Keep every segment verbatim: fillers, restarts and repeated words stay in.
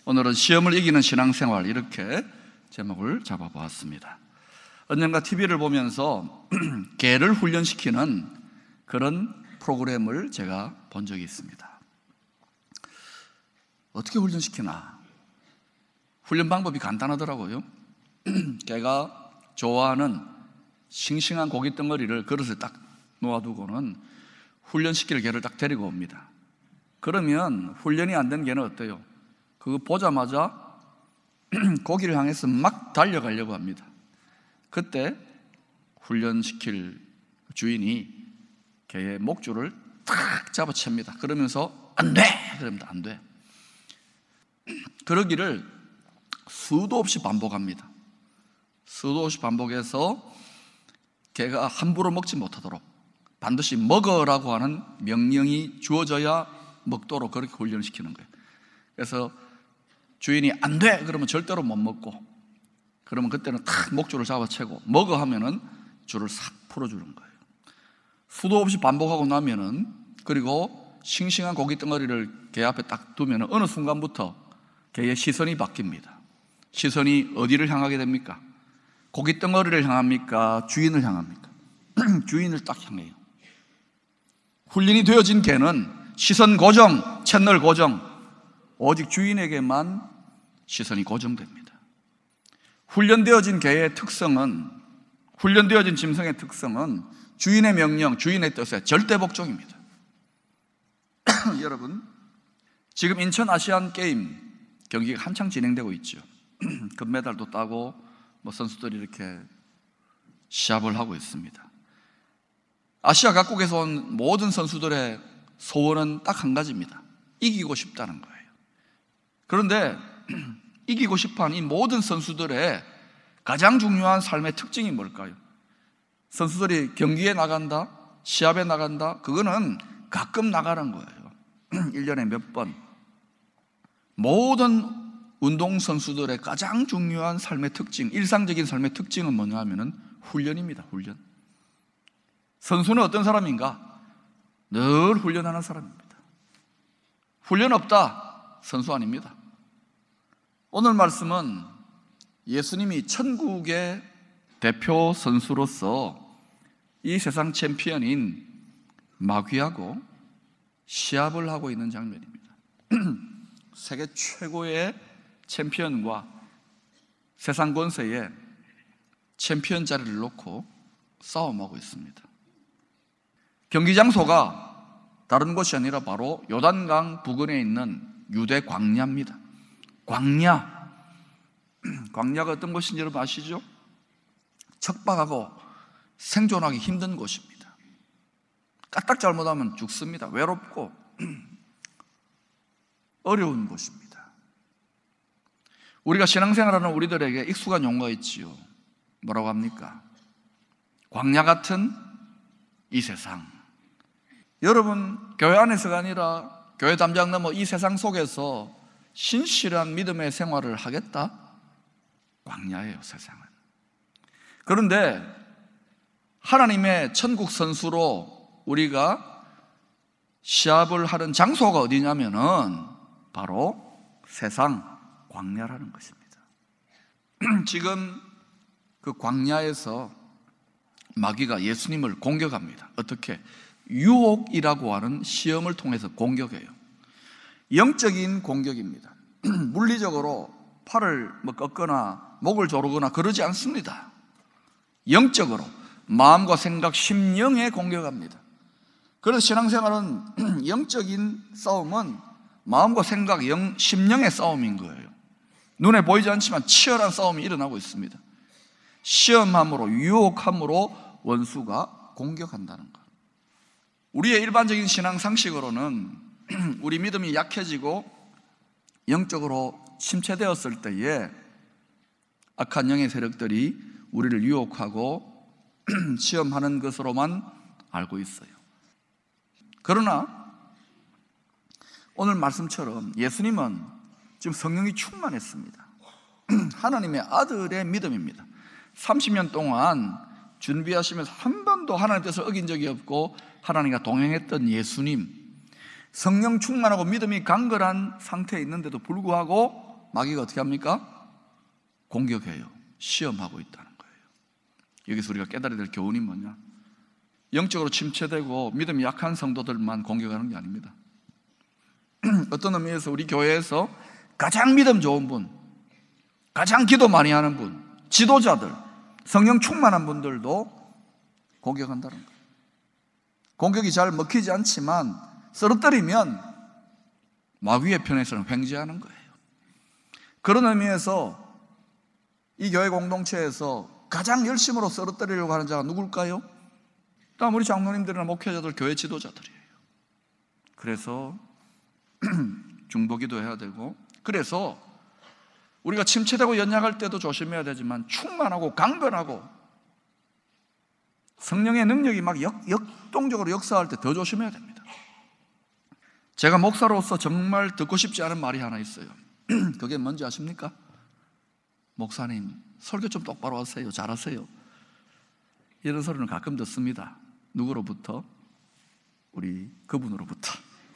오늘은 시험을 이기는 신앙생활, 이렇게 제목을 잡아보았습니다. 언젠가 티비를 보면서 개를 훈련시키는 그런 프로그램을 제가 본 적이 있습니다. 어떻게 훈련시키나? 훈련 방법이 간단하더라고요. 개가 좋아하는 싱싱한 고기 덩어리를 그릇에 딱 놓아두고는 훈련시킬 개를 딱 데리고 옵니다. 그러면 훈련이 안 된 개는 어때요? 그거 보자마자 고기를 향해서 막 달려가려고 합니다. 그때 훈련시킬 주인이 개의 목줄을 탁 잡아챕니다. 그러면서 안 돼! 그럽니다. 안 돼. 그러기를 수도 없이 반복합니다. 수도 없이 반복해서 개가 함부로 먹지 못하도록 반드시 먹으라고 하는 명령이 주어져야 먹도록 그렇게 훈련시키는 거예요. 그래서 주인이 안 돼! 그러면 절대로 못 먹고, 그러면 그때는 탁 목줄을 잡아채고 먹어 하면은 줄을 싹 풀어주는 거예요. 수도 없이 반복하고 나면은, 그리고 싱싱한 고기 덩어리를 개 앞에 딱 두면은 어느 순간부터 개의 시선이 바뀝니다. 시선이 어디를 향하게 됩니까? 고기 덩어리를 향합니까? 주인을 향합니까? 주인을 딱 향해요. 훈련이 되어진 개는 시선 고정, 채널 고정, 오직 주인에게만 시선이 고정됩니다. 훈련되어진 개의 특성은, 훈련되어진 짐승의 특성은 주인의 명령, 주인의 뜻에 절대 복종입니다. 여러분, 지금 인천 아시안 게임 경기가 한창 진행되고 있죠. 금메달도 따고 뭐 선수들이 이렇게 시합을 하고 있습니다. 아시아 각국에서 온 모든 선수들의 소원은 딱 한 가지입니다. 이기고 싶다는 거예요. 그런데 이기고 싶어하는 이 모든 선수들의 가장 중요한 삶의 특징이 뭘까요? 선수들이 경기에 나간다, 시합에 나간다, 그거는 가끔 나가는 거예요. 일 년에 몇 번. 모든 운동선수들의 가장 중요한 삶의 특징, 일상적인 삶의 특징은 뭐냐 하면은 훈련입니다. 훈련. 선수는 어떤 사람인가? 늘 훈련하는 사람입니다. 훈련 없다, 선수 아닙니다. 오늘 말씀은 예수님이 천국의 대표 선수로서 이 세상 챔피언인 마귀하고 시합을 하고 있는 장면입니다. 세계 최고의 챔피언과 세상 권세의 챔피언 자리를 놓고 싸움하고 있습니다. 경기 장소가 다른 곳이 아니라 바로 요단강 부근에 있는 유대 광야입니다. 광야. 광야가 어떤 곳인지 여러분 아시죠? 척박하고 생존하기 힘든 곳입니다. 까딱 잘못하면 죽습니다. 외롭고 어려운 곳입니다. 우리가 신앙생활하는 우리들에게 익숙한 용어가 있지요. 뭐라고 합니까? 광야 같은 이 세상. 여러분, 교회 안에서가 아니라 교회 담장 넘어 이 세상 속에서 신실한 믿음의 생활을 하겠다? 광야예요, 세상은. 그런데 하나님의 천국 선수로 우리가 시합을 하는 장소가 어디냐면은 바로 세상 광야라는 것입니다. 지금 그 광야에서 마귀가 예수님을 공격합니다. 어떻게? 유혹이라고 하는 시험을 통해서 공격해요. 영적인 공격입니다. 물리적으로 팔을 뭐 꺾거나 목을 조르거나 그러지 않습니다. 영적으로 마음과 생각, 심령에 공격합니다. 그래서 신앙생활은 영적인 싸움은 마음과 생각, 영, 심령의 싸움인 거예요. 눈에 보이지 않지만 치열한 싸움이 일어나고 있습니다. 시험함으로, 유혹함으로 원수가 공격한다는 것. 우리의 일반적인 신앙 상식으로는 우리 믿음이 약해지고 영적으로 침체되었을 때에 악한 영의 세력들이 우리를 유혹하고 시험하는 것으로만 알고 있어요. 그러나 오늘 말씀처럼 예수님은 지금 성령이 충만했습니다. 하나님의 아들의 믿음입니다. 삼십 년 동안 준비하시면서 한 번도 하나님의 뜻을 어긴 적이 없고 하나님과 동행했던 예수님, 성령 충만하고 믿음이 강건한 상태에 있는데도 불구하고 마귀가 어떻게 합니까? 공격해요. 시험하고 있다는 거예요. 여기서 우리가 깨달아야 될 교훈이 뭐냐? 영적으로 침체되고 믿음이 약한 성도들만 공격하는 게 아닙니다. 어떤 의미에서 우리 교회에서 가장 믿음 좋은 분, 가장 기도 많이 하는 분, 지도자들, 성령 충만한 분들도 공격한다는 거예요. 공격이 잘 먹히지 않지만 쓰러뜨리면 마귀의 편에서는 횡재하는 거예요. 그런 의미에서 이 교회 공동체에서 가장 열심으로 쓰러뜨리려고 하는 자가 누굴까요? 다음 우리 장로님들이나 목회자들, 교회 지도자들이에요. 그래서 중보기도 해야 되고, 그래서 우리가 침체되고 연약할 때도 조심해야 되지만 충만하고 강건하고 성령의 능력이 막 역, 역동적으로 역사할 때 더 조심해야 됩니다. 제가 목사로서 정말 듣고 싶지 않은 말이 하나 있어요. 그게 뭔지 아십니까? 목사님, 설교 좀 똑바로 하세요. 잘하세요. 이런 소리는 가끔 듣습니다. 누구로부터? 우리 그분으로부터.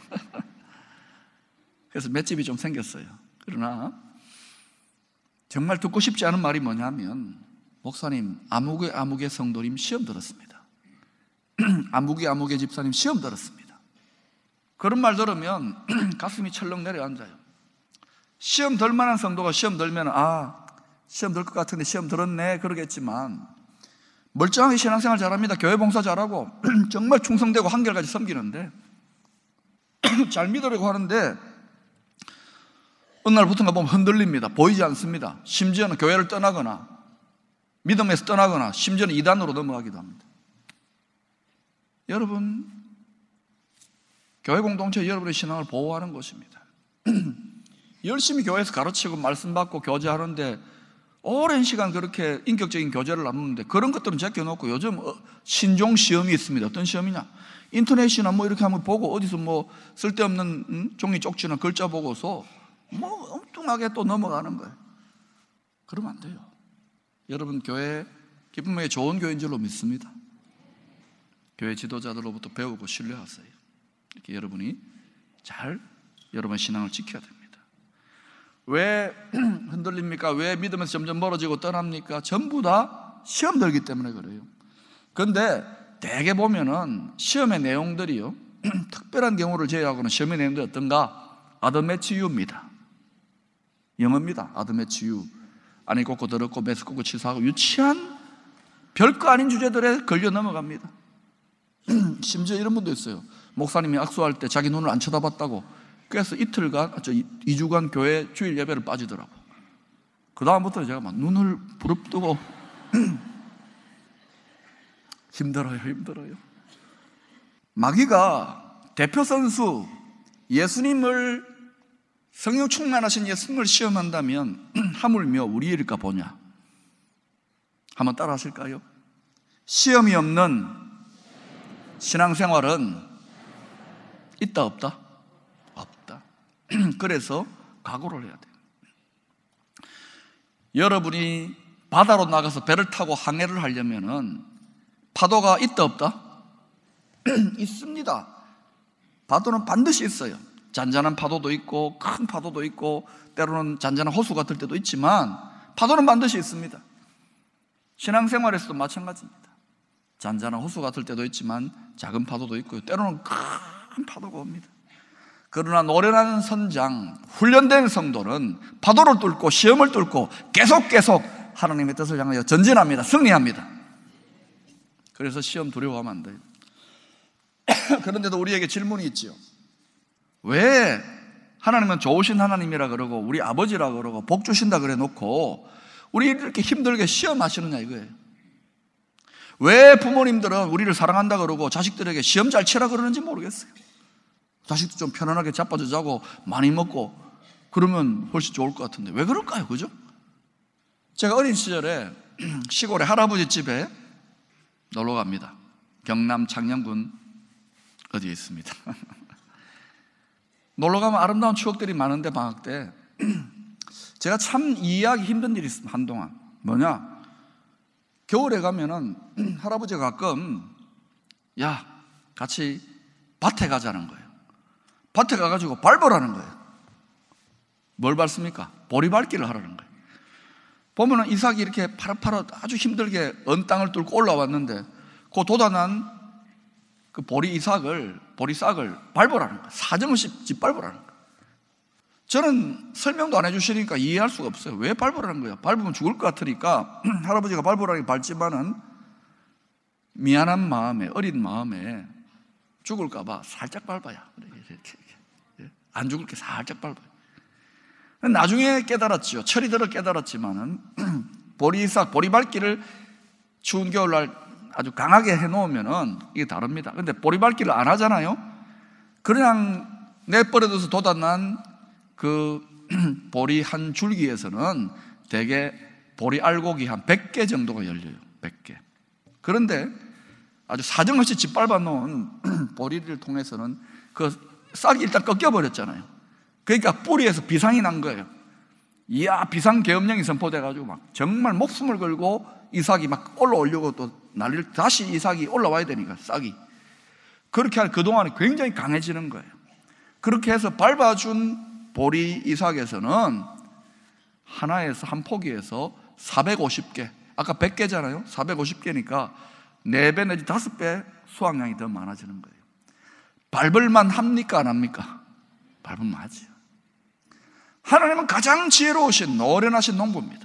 그래서 맷집이 좀 생겼어요. 그러나 정말 듣고 싶지 않은 말이 뭐냐면, 목사님, 아무개 아무개 성도님 시험 들었습니다. 아무개 아무개 집사님 시험 들었습니다. 그런 말 들으면 가슴이 철렁 내려앉아요. 시험 들 만한 성도가 시험 들면 아, 시험 들 것 같은데 시험 들었네 그러겠지만, 멀쩡하게 신앙생활 잘합니다. 교회 봉사 잘하고 정말 충성되고 한결같이 섬기는데 잘 믿으려고 하는데 어느 날부터인가 보면 흔들립니다. 보이지 않습니다. 심지어는 교회를 떠나거나 믿음에서 떠나거나 심지어는 이단으로 넘어가기도 합니다. 여러분, 교회 공동체 여러분의 신앙을 보호하는 것입니다. 열심히 교회에서 가르치고 말씀 받고 교제하는데 오랜 시간 그렇게 인격적인 교제를 나누는데 그런 것들은 제껴놓고 요즘 신종 시험이 있습니다. 어떤 시험이냐? 인터넷이나 뭐 이렇게 한번 보고 어디서 뭐 쓸데없는 음? 종이 쪽지나 글자 보고서 뭐 엉뚱하게 또 넘어가는 거예요. 그러면 안 돼요. 여러분, 교회 기쁨의 좋은 교회인 줄로 믿습니다. 교회 지도자들로부터 배우고 신뢰하세요. 이렇게 여러분이 잘 여러분의 신앙을 지켜야 됩니다. 왜 흔들립니까? 왜 믿음에서 점점 멀어지고 떠납니까? 전부 다 시험 들기 때문에 그래요. 그런데 대개 보면은 시험의 내용들이요, 특별한 경우를 제외하고는 시험의 내용들이 어떤가? 아드메치유입니다. 영어입니다. 아드메치유. 아니 꽂고 더럽고 매스 꽂고 치사하고 유치한 별거 아닌 주제들에 걸려 넘어갑니다. 심지어 이런 분도 있어요. 목사님이 악수할 때 자기 눈을 안 쳐다봤다고, 그래서 이틀간, 저 이 주간 교회 주일 예배를 빠지더라고. 그 다음부터 제가 막 눈을 부릅뜨고 힘들어요, 힘들어요. 마귀가 대표 선수 예수님을, 성령 충만하신 예수님을 시험한다면 하물며 우리일까 보냐? 한번 따라 하실까요? 시험이 없는 신앙생활은 있다 없다? 없다. 그래서 각오를 해야 돼요. 여러분이 바다로 나가서 배를 타고 항해를 하려면은 파도가 있다 없다? 있습니다. 파도는 반드시 있어요. 잔잔한 파도도 있고 큰 파도도 있고 때로는 잔잔한 호수 같을 때도 있지만 파도는 반드시 있습니다. 신앙생활에서도 마찬가지입니다. 잔잔한 호수 같을 때도 있지만 작은 파도도 있고요, 때로는 큰 파도가 옵니다. 그러나 노련한 선장, 훈련된 성도는 파도를 뚫고 시험을 뚫고 계속 계속 하나님의 뜻을 향하여 전진합니다. 승리합니다. 그래서 시험 두려워하면 안 돼요. 그런데도 우리에게 질문이 있지요. 왜 하나님은 좋으신 하나님이라 그러고 우리 아버지라 그러고 복 주신다 그래 놓고 우리 이렇게 힘들게 시험하시느냐 이거예요. 왜 부모님들은 우리를 사랑한다 그러고 자식들에게 시험 잘 치라 그러는지 모르겠어요. 자식도 좀 편안하게 자빠져 자고 많이 먹고 그러면 훨씬 좋을 것 같은데 왜 그럴까요? 그죠? 제가 어린 시절에 시골의 할아버지 집에 놀러 갑니다. 경남 창녕군 어디에 있습니다. 놀러 가면 아름다운 추억들이 많은데 방학 때 제가 참 이해하기 힘든 일이 있습니다. 한동안 뭐냐, 겨울에 가면은 할아버지가 가끔 야 같이 밭에 가자는 거예요. 밭에 가가지고 밟으라는 거예요. 뭘 밟습니까? 보리밟기를 하라는 거예요. 보면은 이삭이 이렇게 파릇파릇 아주 힘들게 언 땅을 뚫고 올라왔는데 그 돋아난 그 보리 이삭을, 보리 싹을 밟으라는 거예요. 사정없이 짓밟으라는 거예요. 저는 설명도 안 해주시니까 이해할 수가 없어요. 왜 밟으라는 거예요? 밟으면 죽을 것 같으니까 할아버지가 밟으라니 밟지만은 미안한 마음에, 어린 마음에 죽을까봐 살짝 밟아야. 이렇게, 이렇게. 안 죽을 게 살짝 밟아요. 나중에 깨달았죠. 철이 들어 깨달았지만은 보리싹, 보리밟기를 추운 겨울날 아주 강하게 해놓으면은 이게 다릅니다. 근데 보리밟기를 안 하잖아요. 그냥 내버려둬서 돋아난 그 보리 한 줄기에서는 대개 보리 알곡이 한 백 개 정도가 열려요. 백 개. 그런데 아주 사정없이 짓밟아 놓은 보리를 통해서는 그 싹이 일단 꺾여버렸잖아요. 그러니까 뿌리에서 비상이 난 거예요. 이야, 비상계엄령이 선포돼가지고 막 정말 목숨을 걸고 이삭이 막 올라오려고 또 난리를, 다시 이삭이 올라와야 되니까 싹이. 그렇게 할 그동안에 굉장히 강해지는 거예요. 그렇게 해서 밟아준 보리 이삭에서는 하나에서, 한 포기에서 사백오십 개, 아까 백 개잖아요. 사백오십 개니까 네 배 내지 다섯 배 수확량이 더 많아지는 거예요. 밟을만 합니까? 안 합니까? 밟으면 하지요. 하나님은 가장 지혜로우신 노련하신 농부입니다.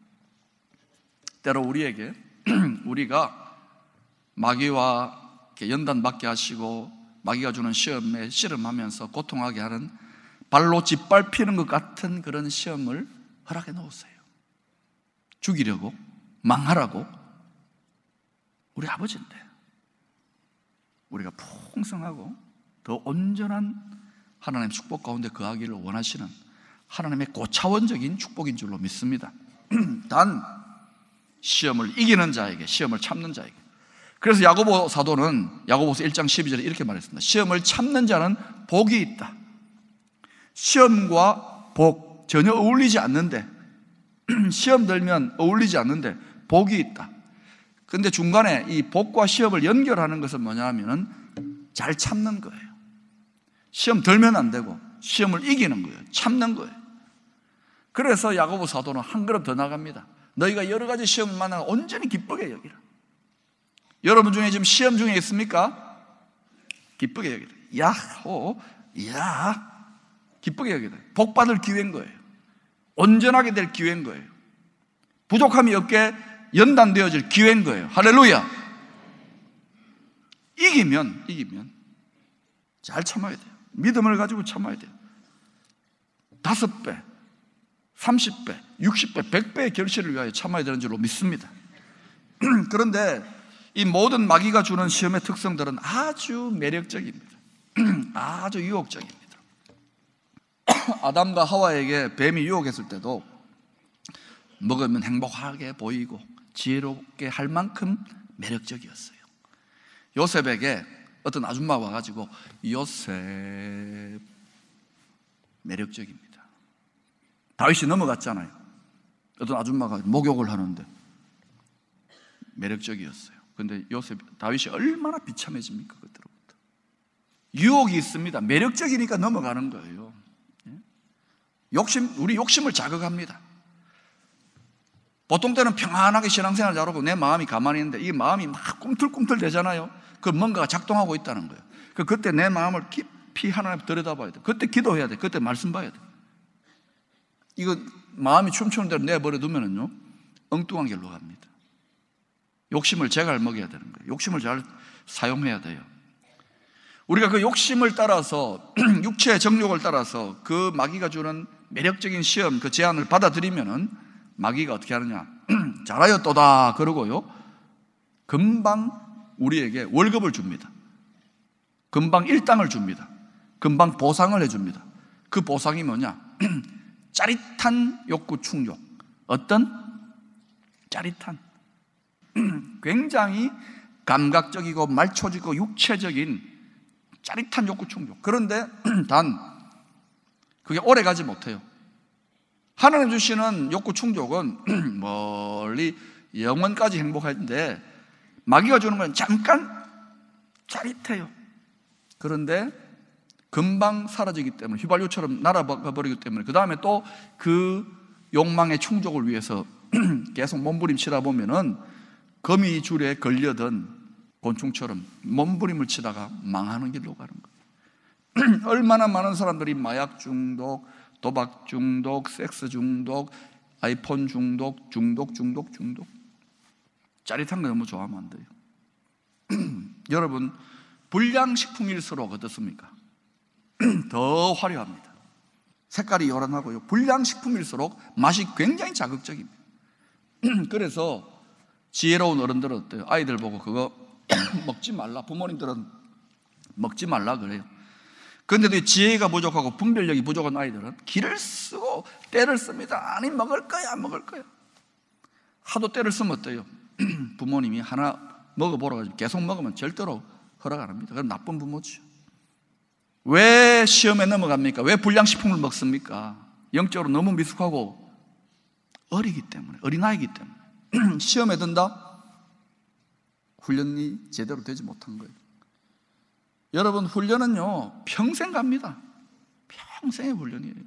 때로 우리에게 우리가 마귀와 연단받게 하시고 마귀가 주는 시험에 씨름하면서 고통하게 하는 발로 짓밟히는 것 같은 그런 시험을 허락해 놓으세요. 죽이려고, 망하라고. 우리 아버지인데 우리가 풍성하고 더 온전한 하나님의 축복 가운데 거하기를 원하시는 하나님의 고차원적인 축복인 줄로 믿습니다. 단 시험을 이기는 자에게, 시험을 참는 자에게. 그래서 야고보 사도는 야고보서 일 장 십이 절에 이렇게 말했습니다. 시험을 참는 자는 복이 있다. 시험과 복 전혀 어울리지 않는데, 시험 들면 어울리지 않는데 복이 있다. 근데 중간에 이 복과 시험을 연결하는 것은 뭐냐 하면은 잘 참는 거예요. 시험 들면 안 되고 시험을 이기는 거예요. 참는 거예요. 그래서 야고보 사도는 한 걸음 더 나갑니다. 너희가 여러 가지 시험을 만나면 온전히 기쁘게 여기라. 여러분 중에 지금 시험 중에 있습니까? 기쁘게 여기라. 야호, 야, 기쁘게 여기라. 복 받을 기회인 거예요. 온전하게 될 기회인 거예요. 부족함이 없게 연단되어질 기회인 거예요. 할렐루야. 이기면 이기면 잘 참아야 돼요. 믿음을 가지고 참아야 돼요. 다섯 배, 삼십 배, 육십 배, 백 배의 결실을 위하여 참아야 되는 줄로 믿습니다. 그런데 이 모든 마귀가 주는 시험의 특성들은 아주 매력적입니다. 아주 유혹적입니다. 아담과 하와에게 뱀이 유혹했을 때도 먹으면 행복하게 보이고 지혜롭게 할 만큼 매력적이었어요. 요셉에게 어떤 아줌마가 와가지고 요셉, 매력적입니다. 다윗이 넘어갔잖아요. 어떤 아줌마가 목욕을 하는데 매력적이었어요. 근데 요셉, 다윗이 얼마나 비참해집니까? 그때로부터 유혹이 있습니다. 매력적이니까 넘어가는 거예요. 욕심, 우리 욕심을 자극합니다. 보통 때는 평안하게 신앙생활 잘하고 내 마음이 가만히 있는데 이 마음이 막 꿈틀꿈틀 되잖아요. 그 뭔가가 작동하고 있다는 거예요. 그때 내 마음을 깊이 하나님 들여다봐야 돼. 그때 기도해야 돼. 그때 말씀 봐야 돼. 이거 마음이 춤추는 대로 내버려 두면은요 엉뚱한 길로 갑니다. 욕심을 제갈 먹여야 되는 거예요. 욕심을 잘 사용해야 돼요. 우리가 그 욕심을 따라서 육체의 정욕을 따라서 그 마귀가 주는 매력적인 시험, 그 제안을 받아들이면은 마귀가 어떻게 하느냐? 잘하였도다 그러고요 금방 우리에게 월급을 줍니다. 금방 일당을 줍니다. 금방 보상을 해줍니다. 그 보상이 뭐냐? 짜릿한 욕구 충족. 어떤? 짜릿한, 굉장히 감각적이고 말초지고 육체적인 짜릿한 욕구 충족. 그런데 단 그게 오래 가지 못해요. 하나님 주시는 욕구 충족은 멀리 영원까지 행복한데 마귀가 주는 건 잠깐 짜릿해요. 그런데 금방 사라지기 때문에, 휘발유처럼 날아가 버리기 때문에, 그 다음에 또 그 욕망의 충족을 위해서 계속 몸부림치다 보면은 거미줄에 걸려든 곤충처럼 몸부림을 치다가 망하는 길로 가는 거예요. 얼마나 많은 사람들이 마약 중독, 도박 중독, 섹스 중독, 아이폰 중독, 중독, 중독, 중독. 짜릿한 거 너무 좋아하면 안 돼요. 여러분, 불량식품일수록 어떻습니까? 더 화려합니다. 색깔이 요란하고요. 불량식품일수록 맛이 굉장히 자극적입니다. 그래서 지혜로운 어른들은 어때요? 아이들 보고 그거 먹지 말라, 부모님들은 먹지 말라 그래요. 그런데도 지혜가 부족하고 분별력이 부족한 아이들은 기를 쓰고 때를 씁니다. 아니, 먹을 거야, 안 먹을 거야. 하도 때를 쓰면 어때요? 부모님이 하나 먹어보라고 하지만 계속 먹으면 절대로 허락 안 합니다. 그건 나쁜 부모죠. 왜 시험에 넘어갑니까? 왜 불량식품을 먹습니까? 영적으로 너무 미숙하고 어리기 때문에, 어린아이기 때문에. 시험에 든다? 훈련이 제대로 되지 못한 거예요. 여러분, 훈련은요 평생 갑니다. 평생의 훈련이에요.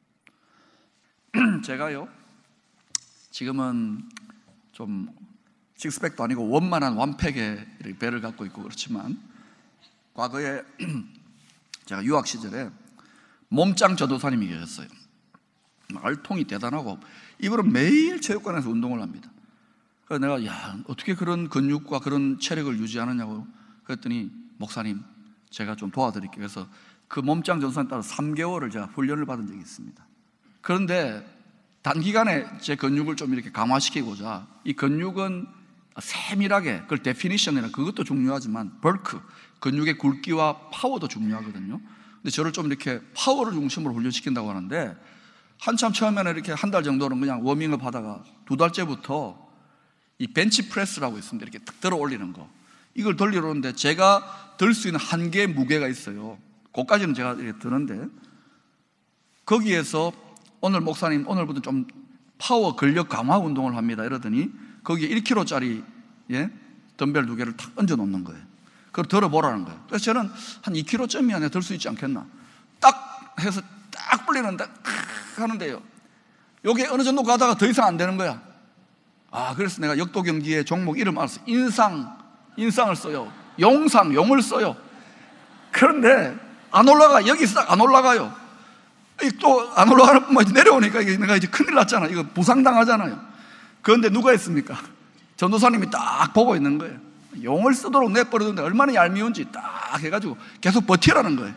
제가요 지금은 좀 식스팩도 아니고 원만한 완팩의 배를 갖고 있고 그렇지만, 과거에 제가 유학 시절에 몸짱 전도사님이 계셨어요. 알통이 대단하고 이분은 매일 체육관에서 운동을 합니다. 그래서 내가 야 어떻게 그런 근육과 그런 체력을 유지하느냐고 그랬더니, 목사님 제가 좀 도와드릴게요. 그래서 그 몸짱 전도사님 따라 삼 개월을 제가 훈련을 받은 적이 있습니다. 그런데 단기간에 제 근육을 좀 이렇게 강화시키고자, 이 근육은 세밀하게, 그걸 데피니션이나 그것도 중요하지만 벌크, 근육의 굵기와 파워도 중요하거든요. 근데 저를 좀 이렇게 파워를 중심으로 훈련시킨다고 하는데, 한참 처음에는 이렇게 한 달 정도는 그냥 워밍업 하다가 두 달째부터 이 벤치프레스라고 있습니다. 이렇게 탁 들어 올리는 거, 이걸 돌리러 오는데 제가 들 수 있는 한계의 무게가 있어요. 그것까지는 제가 이렇게 드는데, 거기에서 오늘 목사님 오늘부터 좀 파워 근력 강화 운동을 합니다 이러더니 거기에 일 킬로그램짜리 예? 덤벨 두 개를 탁 얹어 놓는 거예요. 그걸 들어보라는 거예요. 그래서 저는 한 이 킬로그램쯤이 안에 들 수 있지 않겠나, 딱 해서 딱 불리는데 하는데요, 요게 어느 정도 가다가 더 이상 안 되는 거야. 아, 그래서 내가 역도 경기의 종목 이름 알았어. 인상, 인상을 써요. 용상, 용을 써요. 그런데 안 올라가. 여기 싹 안 올라가요. 또 안 올라가는 뿐만 아니라 내려오니까 이게 내가 이제 큰일 났잖아. 이거 부상당하잖아요. 그런데 누가 했습니까? 전도사님이 딱 보고 있는 거예요. 용을 쓰도록 내버리는데 얼마나 얄미운지 딱 해가지고 계속 버티라는 거예요.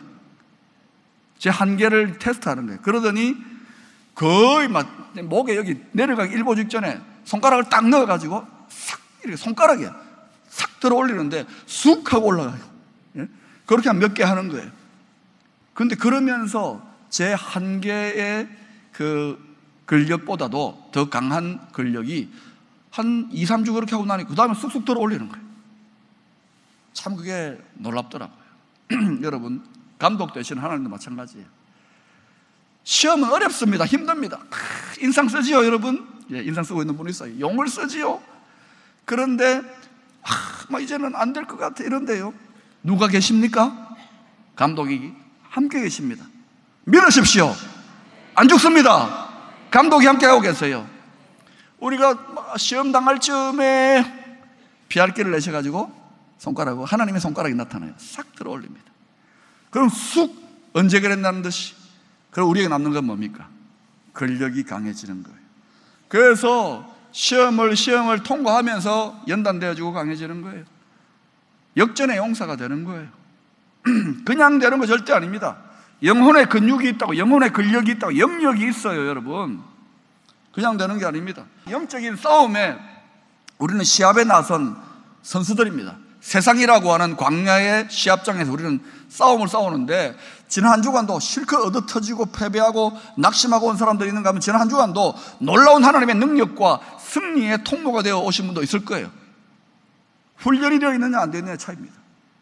제 한계를 테스트하는 거예요. 그러더니 거의 막 목에 여기 내려가기 일보 직전에 손가락을 딱 넣어가지고 싹 이렇게 손가락에 싹 들어 올리는데 쑥 하고 올라가요. 예? 그렇게 한 몇 개 하는 거예요. 그런데 그러면서 제 한계의 그 근력보다도 더 강한 근력이 한 이, 삼 주 그렇게 하고 나니 그 다음에 쑥쑥 들어 올리는 거예요. 참 그게 놀랍더라고요. 여러분, 감독 되신 하나님도 마찬가지예요. 시험은 어렵습니다. 힘듭니다. 인상 쓰지요, 여러분? 예, 인상 쓰고 있는 분이 있어요. 용을 쓰지요. 그런데 아, 막 이제는 안 될 것 같아 이런데요, 누가 계십니까? 감독이 함께 계십니다. 믿으십시오. 안 죽습니다. 감독이 함께하고 계세요. 우리가 시험 당할 즈음에 피할 길을 내셔가지고 손가락으로 하나님의 손가락이 나타나요. 싹 들어 올립니다. 그럼 쑥 언제 그랬다는 듯이, 그럼 우리에게 남는 건 뭡니까? 근력이 강해지는 거예요. 그래서 시험을 시험을 통과하면서 연단되어지고 강해지는 거예요. 역전의 용사가 되는 거예요. 그냥 되는 거 절대 아닙니다. 영혼의 근육이 있다고, 영혼의 근력이 있다고, 영역이 있어요, 여러분. 그냥 되는 게 아닙니다. 영적인 싸움에 우리는 시합에 나선 선수들입니다. 세상이라고 하는 광야의 시합장에서 우리는 싸움을 싸우는데, 지난 한 주간도 실컷 얻어 터지고 패배하고 낙심하고 온 사람들이 있는가 하면 지난 한 주간도 놀라운 하나님의 능력과 승리의 통로가 되어 오신 분도 있을 거예요. 훈련이 되어 있느냐 안 되어 있느냐의 차이입니다.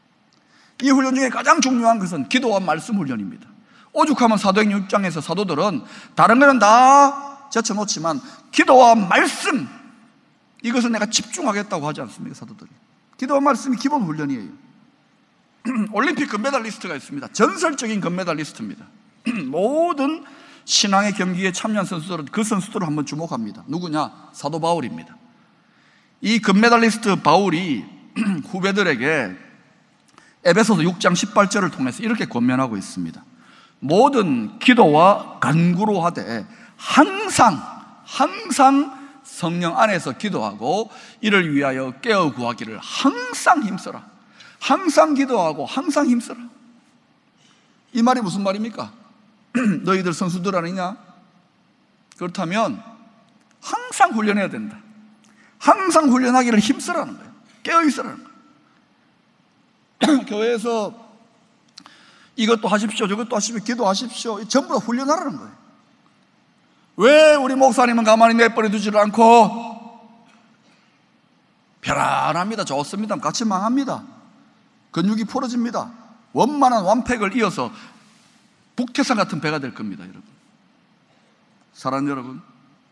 이 훈련 중에 가장 중요한 것은 기도와 말씀 훈련입니다. 오죽하면 사도행전 육 장에서 사도들은 다른 거는 다 제쳐놓지만 기도와 말씀, 이것은 내가 집중하겠다고 하지 않습니까? 사도들이 기도와 말씀이 기본 훈련이에요. 올림픽 금메달리스트가 있습니다. 전설적인 금메달리스트입니다. 모든 신앙의 경기에 참여한 선수들은 그 선수들을 한번 주목합니다. 누구냐? 사도 바울입니다. 이 금메달리스트 바울이 후배들에게 에베소서 육 장 십팔 절을 통해서 이렇게 권면하고 있습니다. 모든 기도와 간구로 하되 항상 항상 성령 안에서 기도하고 이를 위하여 깨어 구하기를 항상 힘써라. 항상 기도하고 항상 힘써라. 이 말이 무슨 말입니까? 너희들 선수들 아니냐? 그렇다면 항상 훈련해야 된다. 항상 훈련하기를 힘쓰라는 거예요. 깨어 있으라는 거예요. 교회에서 이것도 하십시오, 저것도 하십시오, 기도하십시오. 전부 다 훈련하라는 거예요. 왜 우리 목사님은 가만히 내버려 두지를 않고? 편안합니다. 좋습니다. 같이 망합니다. 근육이 풀어집니다. 원만한 완팩을 이어서 북태산 같은 배가 될 겁니다, 여러분. 사랑하는 여러분,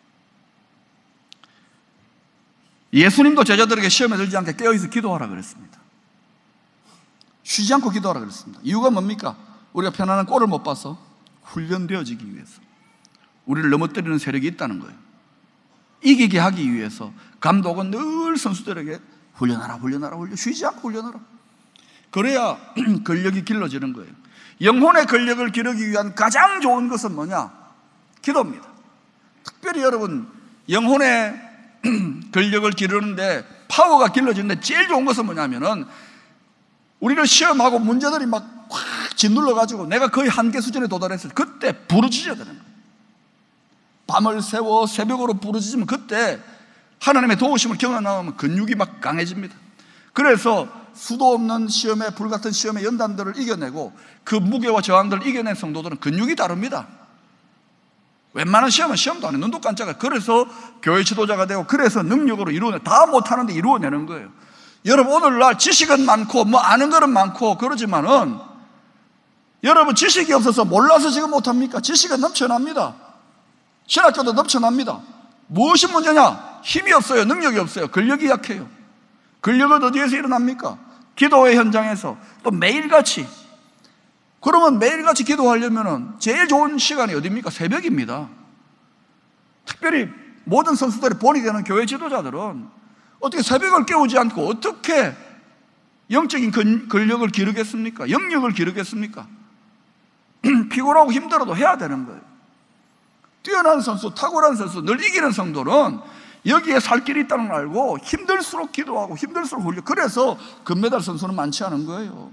예수님도 제자들에게 시험에 들지 않게 깨어있어 기도하라 그랬습니다. 쉬지 않고 기도하라 그랬습니다. 이유가 뭡니까? 우리가 편안한 꼴을 못 봐서 훈련되어지기 위해서. 우리를 넘어뜨리는 세력이 있다는 거예요. 이기게 하기 위해서 감독은 늘 선수들에게 훈련하라 훈련하라 훈련, 쉬지 않고 훈련하라. 그래야 근력이 길러지는 거예요. 영혼의 근력을 기르기 위한 가장 좋은 것은 뭐냐? 기도입니다. 특별히 여러분, 영혼의 근력을 기르는데, 파워가 길러지는데 제일 좋은 것은 뭐냐면은, 우리를 시험하고 문제들이 막 확 짓눌러가지고 내가 거의 한계 수준에 도달했을 때 그때 부르짖어야 되는 거예요. 밤을 새워 새벽으로 부르짖으면 그때 하나님의 도우심을 경험하면 근육이 막 강해집니다. 그래서 수도 없는 시험에, 불같은 시험의 연단들을 이겨내고 그 무게와 저항들을 이겨낸 성도들은 근육이 다릅니다. 웬만한 시험은 시험도 안 해. 눈도 깜짝이야. 그래서 교회 지도자가 되고, 그래서 능력으로 이루어내, 다 못하는데 이루어내는 거예요. 여러분, 오늘날 지식은 많고 뭐 아는 거는 많고 그러지만은, 여러분 지식이 없어서 몰라서 지금 못합니까? 지식은 넘쳐납니다. 신학교도 넘쳐납니다. 무엇이 문제냐? 힘이 없어요. 능력이 없어요. 근력이 약해요. 근력은 어디에서 일어납니까? 기도의 현장에서. 또 매일같이. 그러면 매일같이 기도하려면 제일 좋은 시간이 어디입니까? 새벽입니다. 특별히 모든 선수들이 본이 되는 교회 지도자들은 어떻게 새벽을 깨우지 않고 어떻게 영적인 근력을 기르겠습니까? 영역을 기르겠습니까? 피곤하고 힘들어도 해야 되는 거예요. 뛰어난 선수, 탁월한 선수, 늘 이기는 성도는 여기에 살 길이 있다는 걸 알고 힘들수록 기도하고 힘들수록 훈련. 그래서 금메달 선수는 많지 않은 거예요.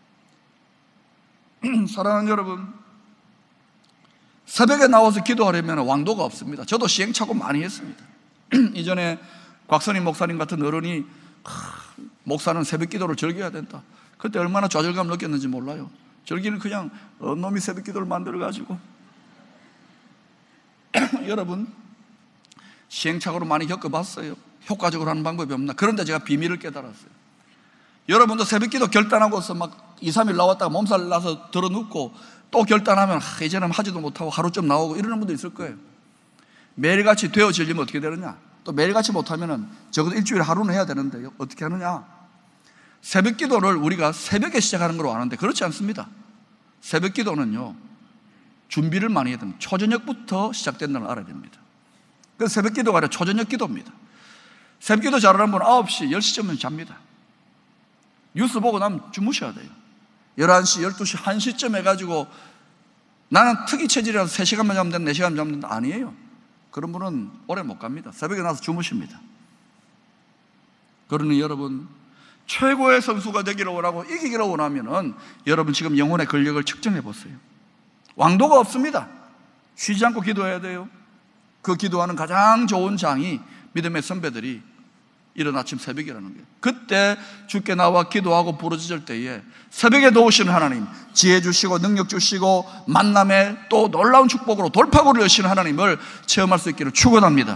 사랑하는 여러분, 새벽에 나와서 기도하려면 왕도가 없습니다. 저도 시행착오 많이 했습니다. 이전에 곽선임 목사님 같은 어른이 목사는 새벽 기도를 즐겨야 된다. 그때 얼마나 좌절감 느꼈는지 몰라요. 저기는 그냥 놈이 새벽 기도를 만들어가지고 여러분, 시행착오로 많이 겪어봤어요. 효과적으로 하는 방법이 없나? 그런데 제가 비밀을 깨달았어요. 여러분도 새벽 기도 결단하고서 막 이, 삼 일 나왔다가 몸살 나서 들어 눕고 또 결단하면 아, 이제는 하지도 못하고 하루쯤 나오고 이러는 분도 있을 거예요. 매일같이 되어지려면 어떻게 되느냐? 또 매일같이 못하면 적어도 일주일에 하루는 해야 되는데 어떻게 하느냐? 새벽 기도를 우리가 새벽에 시작하는 걸로 아는데 그렇지 않습니다. 새벽 기도는요, 준비를 많이 해야 됩니다. 초저녁부터 시작된다는 걸 알아야 됩니다. 그래서 새벽 기도가 아니라 초저녁 기도입니다. 새벽 기도 잘하는 분은 아홉 시, 열 시쯤은 잡니다. 뉴스 보고 나면 주무셔야 돼요. 열한 시, 열두 시, 한 시쯤 해가지고 나는 특이 체질이라서 세 시간만 자면 된다, 네 시간 자면 된다. 아니에요. 그런 분은 오래 못 갑니다. 새벽에 나서 주무십니다. 그러니 여러분, 최고의 선수가 되기를 원하고 이기기를 원하면은 여러분 지금 영혼의 근력을 측정해 보세요. 왕도가 없습니다. 쉬지 않고 기도해야 돼요. 그 기도하는 가장 좋은 장이 믿음의 선배들이 이른 아침 새벽이라는 거예요. 그때 주께 나와 기도하고 부르짖을 때에 새벽에 도우시는 하나님, 지혜 주시고 능력 주시고 만남에 또 놀라운 축복으로 돌파구를 여시는 하나님을 체험할 수 있기를 축원합니다.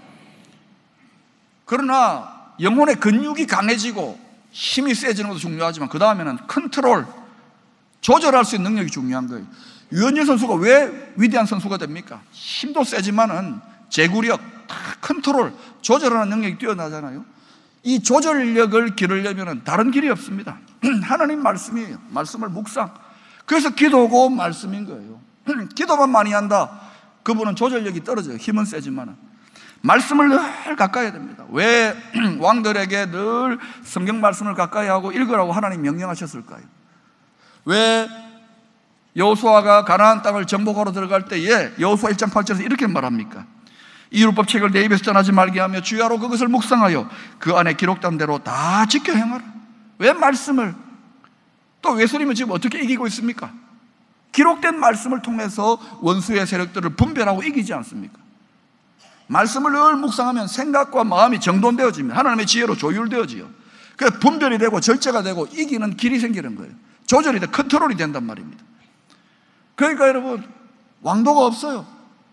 그러나 영혼의 근육이 강해지고 힘이 세지는 것도 중요하지만 그 다음에는 컨트롤, 조절할 수 있는 능력이 중요한 거예요. 유현진 선수가 왜 위대한 선수가 됩니까? 힘도 세지만은 제구력, 컨트롤, 조절하는 능력이 뛰어나잖아요. 이 조절력을 기르려면 다른 길이 없습니다. 하나님 말씀이에요. 말씀을 묵상. 그래서 기도고 말씀인 거예요. 기도만 많이 한다, 그분은 조절력이 떨어져요. 힘은 세지만 말씀을 늘 가까이 해야 됩니다. 왜 왕들에게 늘 성경 말씀을 가까이 하고 읽으라고 하나님 명령하셨을까요? 왜 여호수아가 가나안 땅을 정복하러 들어갈 때에 여호수아 일 장 팔 절에서 이렇게 말합니까? 이 율법 책을 내 입에서 떠나지 말게 하며 주야로 그것을 묵상하여 그 안에 기록된 대로 다 지켜 행하라. 왜 말씀을, 또 웨슬리면 지금 어떻게 이기고 있습니까? 기록된 말씀을 통해서 원수의 세력들을 분별하고 이기지 않습니까? 말씀을 늘 묵상하면 생각과 마음이 정돈되어집니다. 하나님의 지혜로 조율되어지요. 그래서 분별이 되고 절제가 되고 이기는 길이 생기는 거예요. 조절이 돼, 컨트롤이 된단 말입니다. 그러니까 여러분, 왕도가 없어요.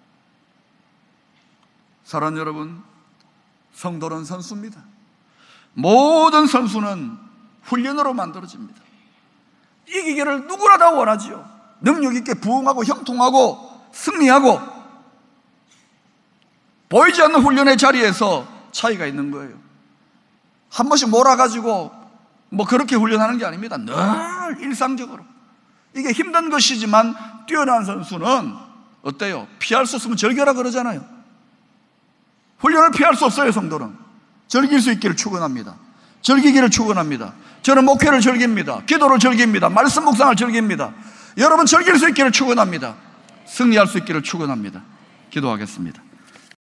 사랑하는 여러분, 성도는 선수입니다. 모든 선수는 훈련으로 만들어집니다. 이기기를 누구나 다 원하지요. 능력 있게 부응하고 형통하고 승리하고, 보이지 않는 훈련의 자리에서 차이가 있는 거예요. 한 번씩 몰아가지고 뭐 그렇게 훈련하는 게 아닙니다. 늘 일상적으로. 이게 힘든 것이지만 뛰어난 선수는 어때요? 피할 수 없으면 절개라 그러잖아요. 훈련을 피할 수 없어요. 성도는 즐길 수 있기를 축원합니다. 즐기기를 축원합니다. 저는 목회를 즐깁니다. 기도를 즐깁니다. 말씀 묵상을 즐깁니다. 여러분 즐길 수 있기를 축원합니다. 승리할 수 있기를 축원합니다. 기도하겠습니다.